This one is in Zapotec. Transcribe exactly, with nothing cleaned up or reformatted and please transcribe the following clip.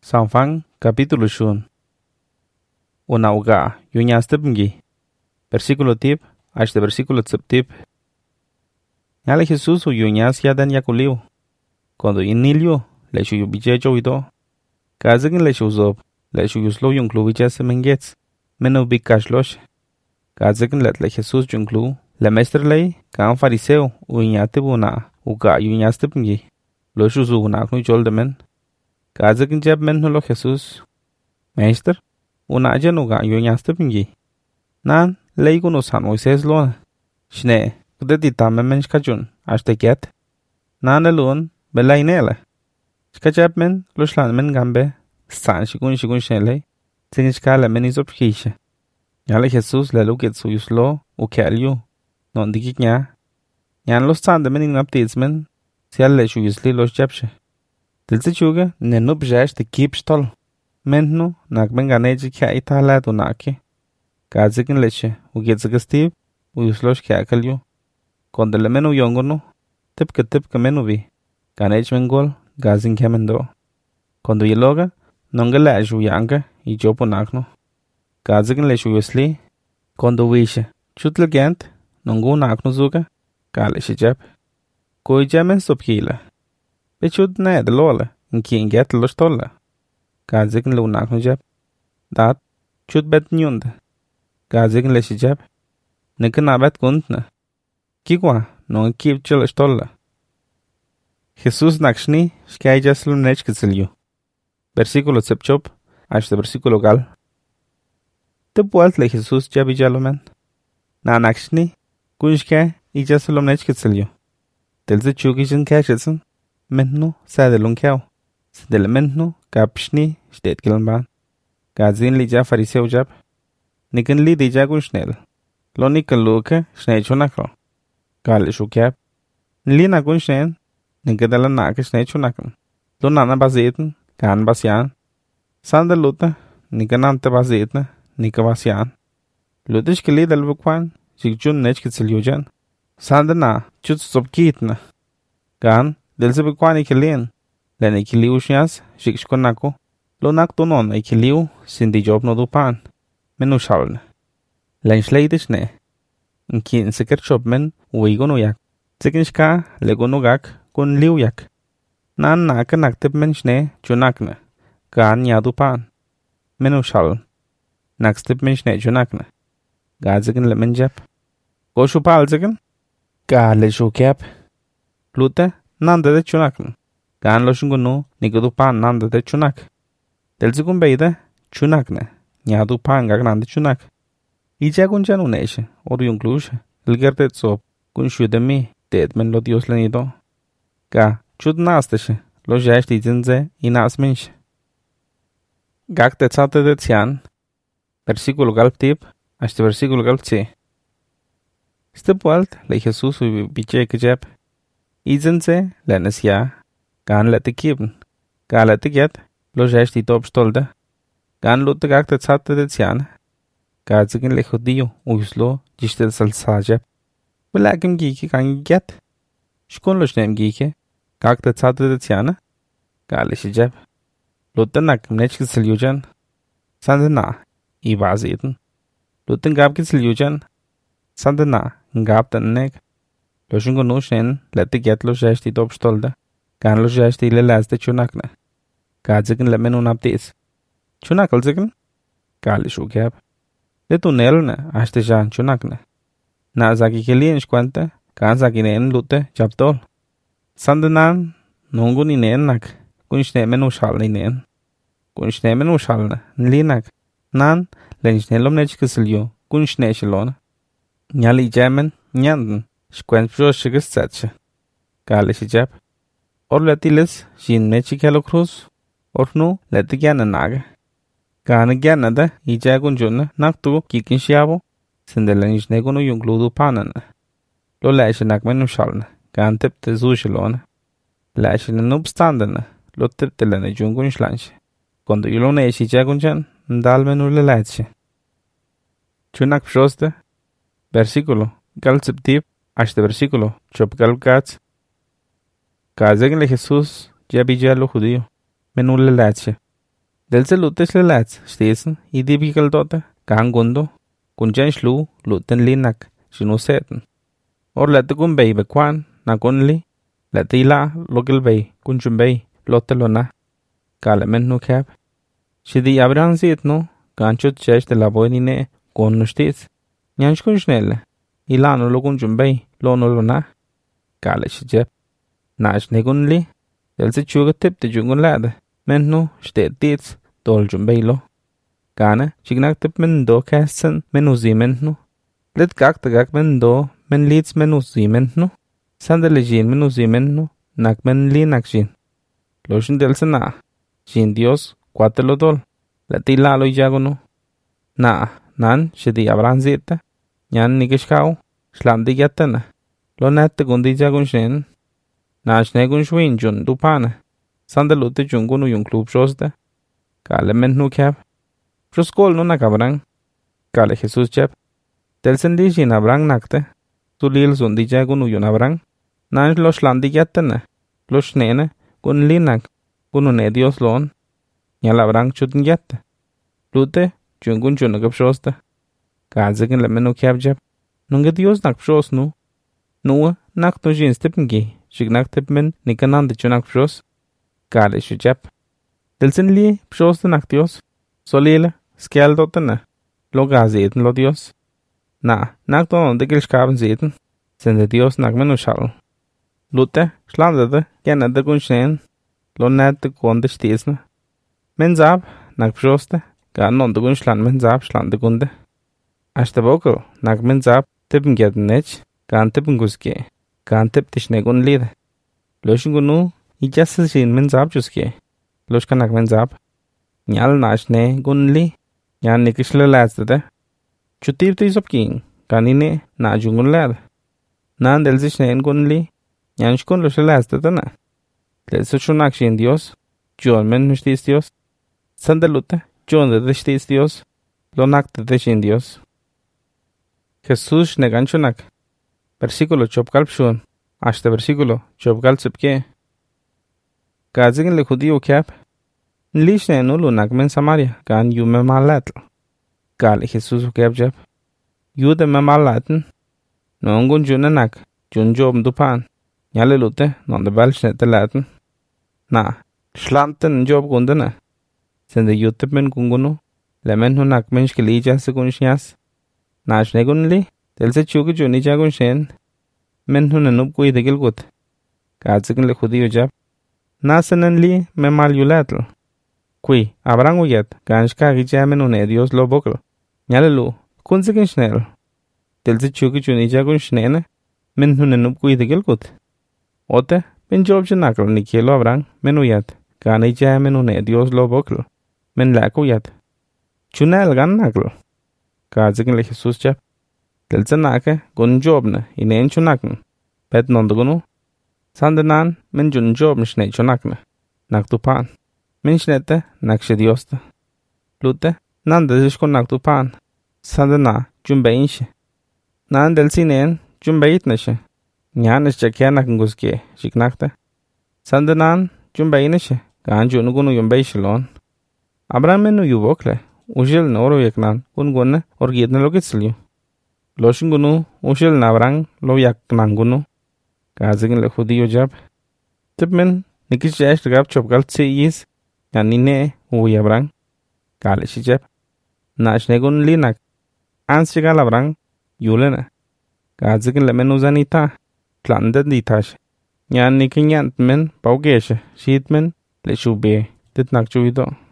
San Juan capítulo shun. Una uga yuñas tipngi. Versículo tip hasta versículo tsip tip. Yale Jesús u yuñas yadan yakuliu. Cuando inilio le shu yubijejo ido. Kazagin le shu zob le shu yuslo yunklu viches mengets. Menu bikashlosh. Kazagin let le Jesús yunklu. Le mestre ley kan fariseo u yuñatibuna uga yuñas tipngi. Lo shu zu unaknu joldemen. Kazagin jab men lo Jesús. Meister, una januga yuñas tipngi. Nan, leigo no san Moises lona. Shne, kudeti tame men shkajun, ashte get. Nan alun, belainele. Shkajab men, lushlan men gambe, stan shigun shigun shenle, zing shkala men izopkisha. Yale Jesús le luget su yuslo, u kelyu, non dikik nya. Yan los tande men inaptiz men, siale shu yusli los jabshe. Tilse chuga, ne nup jash te kip stol. Mennu, nak men ganeji kya itala do naki. Kazigin leche, u getzagastiv, u yuslosh kya kalyu. Kondele menu yongono, tipka tipka menu vi. Ganej mengol, gazin kemendo. Kondo yeloga, nongala ju yanga, i jopo nakno. Kazigin leche yusli, kondo wishe, chutle gent, nongu nakno zuga, kale shijab. Koi jamen sopkila. Bechud ne de lola, inki inget lo stolla. Kazigin lo nakno jab. Dat, chud bet nyunda. Kazigin le shijab. Nika na bet guntna. Kikwa, no kip chil stolla. Jesus nakshni, shkai jaslu nechkitsilyu. Versículo tsepchop, hasta versículo gal. Tibualt le Jesus jabi jalomen. Na nakshni, kunshkai, i jaslu nechkitsilyu. Telze chukishin kashitsin. Mennu sade lunkiao. Sidele mennu kapshni shtet kilban. Gazin li ja fariseo jab. Nikin li di ja gunshnel. Lo nikin luke shnei chunakro. Kale shukyab. Li na gunshnel. Nikadala nake shnei chunakro. Lo nana bazeten. Kan basyan. Sande luta. Nikanante bazetna. Nika basyan. Lutish kili dal bukwan. Jikjun nechkitsilyujan. Sande na. Chut sobkitna. Kan. Delse bekwani kilien. Len ikiliu shnyas, shikshkonako. Lo naktonon ikiliu, sindi job no dupan. Menu shalne. Len shleidishne. Nkin seker chopmen, uigono yak. Zikinshka, legono gak, kun liu yak. Nan naka naktip men shne, chunakne. Gan yadupan. Menu shal. Nakstip men shne chunakne. Gazikin le menjap. Go shupal zikin? Ga le shukyap. Plute? Nanda de chunakn. Gan lo shungunu, nigudu pan nanda de chunak. Delzigun beide, chunakne. Nyadu pan gag nanda chunak. Ija gunjan uneshe, oru yunklushe. Ilgerte tsop, gun shudemi, dead men lo dios lenido. Ga, chud nasteshe, lo jashti zinze, inas minsh. Gag te tsate de tsian. Versículo galp tip, hasta versículo galp tsi. Stipualt, le Jesus u biche kejep. Izense, lenes ja, gan lette kieben. Ga lette get, lo jashti top stolde. Gan lutte gag te zatte de tsian. Ga zigin le judío, uislo, jishte sal sajep. Belagim gike gan get. Shkun lo shnem gike, gag te zatte de tsiana. Ga le shijep. Lutte nakim nechke siljujan. Sande na, i bazeten. Lutte ngab ke siljujan. Sande na, ngab den nek. Lo shungo no shen, lette get lo jashti top stolde. Gan lo jashti le lazde chunakne. Ga zigin le menun abdis. Chunakal zigin? Ga le shukyab. Le tu nelne, ashte jan chunakne. Na zaki kelien shkwante, gan zaki neen lute jabdol. Sande nan, nungu ni neen nak. Kun shne menu shal ni neen. Kun shne menu shalne, nli nak. Nan, len shne lom nechkisilyo, kun shne shilona. Nyali jamen, nyanden. Shkwen pjo shigas tsatshe. Gale shijab. Or letilis, shin mechi kelo cruz. Or nu, leti gyana naga. Gana gyana da, ijagun junna, naktu kikin shiabo. Sindelen ishnegono yunkludu panana. Lo lashe nakmenu shalna. Gan tipte zushilona. Lashe na nubstandana. Lo tipte lene jungun shlanshe. Kondo yulone eshi jagun jan, ndalmenu le latshe. Chunak pjoste. Versículo. Galziptip. Hasta versículo, chopgal gats. Kazagin le Jesús, ya bija lo judío. Menul le lache. Del se lutes le lats, stesen, i dibikal dote, gangundo, kun jan shlu, luten linak, shinu seten. Or lette kun bay bekwan, na kun li, lette ila, lokil bay, kun chun bay, lotte lona, kale men nu kab. Shidi abran zit no, ganchut chesh de la boinine, kon nu stis. Nyansh kun shnelle, ila no lo kun chun bay, lo no lona, kale shijep. Nash ne kun li, del se chuga tip te jungun lade, men nu, shtet tits, dol chun bay lo. Gane, chignak tip men do kasten, men uzi men nu. Let gak te gak men do, men leads men uzi men nu. Sande le jin men uzi men nu, nak men li nak jin. Loshin del se na, jin Dios, kwate lo dol, leti la lo yago no. Na, nan, shidi abran zita, nyan nikishkau, shlandi yatana, lo nette gundi jagun shen. Na shne gun shwin jun dupana, sande lute jun gunu yung klub shosda, kale men nu kab. Proskol no nakabrang, kale Jesus chep. Del sen di jin abrang nakte, tu lil zundi jagun uyun abrang, nan lo shlandi yatana, lo shnene, gun linak, gunu ne Dios loon, nyal abrang chutn yatte. Lute, jun gun jun agab shosta, kazegin le menu kab jep, nunga Dios nak shos nu, nuwa nak tu jin stipngi, shignak tipmen nikanande chunak shos, kale shu jep. Del sen li shosta nak Dios, solile, Skel dotene, lo ga zeten lo Dios. Na, nak donon de gil shkaben zeten, sende Dios nak menu shal. Lute, shlandede, genne de gun shen, lo net de gonde stisne. Men zab, nak pshoste, ga non de gun shlan men zab shlande gunde. Ashte boko, nak men zab, tippen geden nech, ga an tippen guske, ga an tipp tishne gun lide. Loshin gunu, i jasse shin men zab juske, loshka nak men zab. Nyal nashne gun li, yan nikishle lazdede. Chutib tu isop king, kanine na jungun lad. Nan del zishnen gun li, yan shkun lo shlazdede na. Del suchunak shin Dios, John men nushtis Dios. Sandelute, John de deshtis Dios, lo nakte de shin Dios. Jesús negan chunak. Versículo chopkal pshun, hasta versículo chopkal tsipke. Kazigin le judío kap. Lishne no lunak men Samaria, kan yume malatl. Kale Jesus kap jab. Yude me malaten. Nongun junanak, jun job dupan. Nyale lute, non de balshne te laten. Na, schlanten job gundene. Sende yutep men gungunu, lemen hunak men shkelija se gunshnyas. Na shnegun li, tel se chuki juni jagun shen. Men hunanub kui degil gut. Kazigin le judío jab. Nasanen li me mal yulatl. Kui, abrang uyet, ganshka gijamen une Dios lo bokl. Nyale lu, kunzigin shnel. Tel se chuki juni jagun shnene, men hunanub kui degil gut. Ote, ben job janakl nikielo abrang, men uyet, gana ijamen une Dios lo bokl. Men lak uyet. Chunel gan nakl. Kazigin le Jesus jab. Tel se nake, gun jobne, inen chunakn. Pet nondagunu. Sandanan, men jun job mshne chunakne. Naktupan. Men shnete, nakshe Diosta. Lute, nanda zishkon naktupan. Sandana, jun beinshe. Nan del sinen, jun beitneshe. Nyanes chakya naknguske, shiknakte. Sandanan, jun beineshe. Gan junugunu yun beishlon. Abran menu yubokle. Ushil noro yeknan, ungune, orgidne logitzliu. Loshingunu, ushil nabrang, lo yaknangunu. Kazigin le judío jab. Tipmen, nikish jash gab chopgal tse yis. Yanine, uy abrang. Kale shi jab. Nashnegun linak. Ans shigal abrang, yulena. Kazigin le menuzanita. Plande ditash. Yan nikinyant men, paugeshe, shitmen, le shube, titnak chuido.